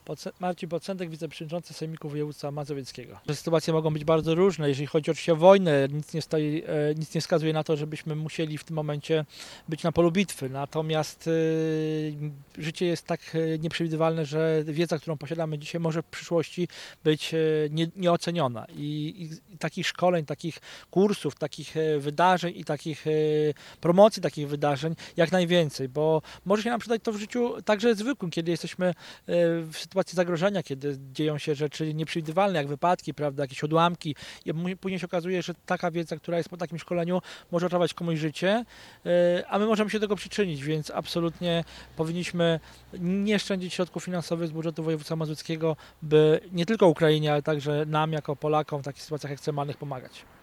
Marcin Pocętek, wiceprzewodniczący Sejmiku Województwa Mazowieckiego. Sytuacje mogą być bardzo różne, jeżeli chodzi oczywiście o wojnę, nic nie wskazuje na to, żebyśmy musieli w tym momencie być na polu bitwy, natomiast życie jest tak nieprzewidywalne, że wiedza, którą posiadamy dzisiaj, może w przyszłości być nieoceniona i takich szkoleń, takich kursów, takich wydarzeń i takich promocji takich wydarzeń jak najwięcej, bo może się nam przydać to w życiu także zwykłym, kiedy jesteśmy w sytuacji zagrożenia, kiedy dzieją się rzeczy nieprzewidywalne, jak wypadki, prawda, jakieś odłamki i później się okazuje, że taka wiedza, która jest po takim szkoleniu, może ratować komuś życie, a my możemy się do tego przyczynić, więc absolutnie powinniśmy nie szczędzić środków finansowych z budżetu województwa mazowieckiego, by nie tylko Ukrainie, ale także nam jako Polakom w takich sytuacjach ekstremalnych pomagać.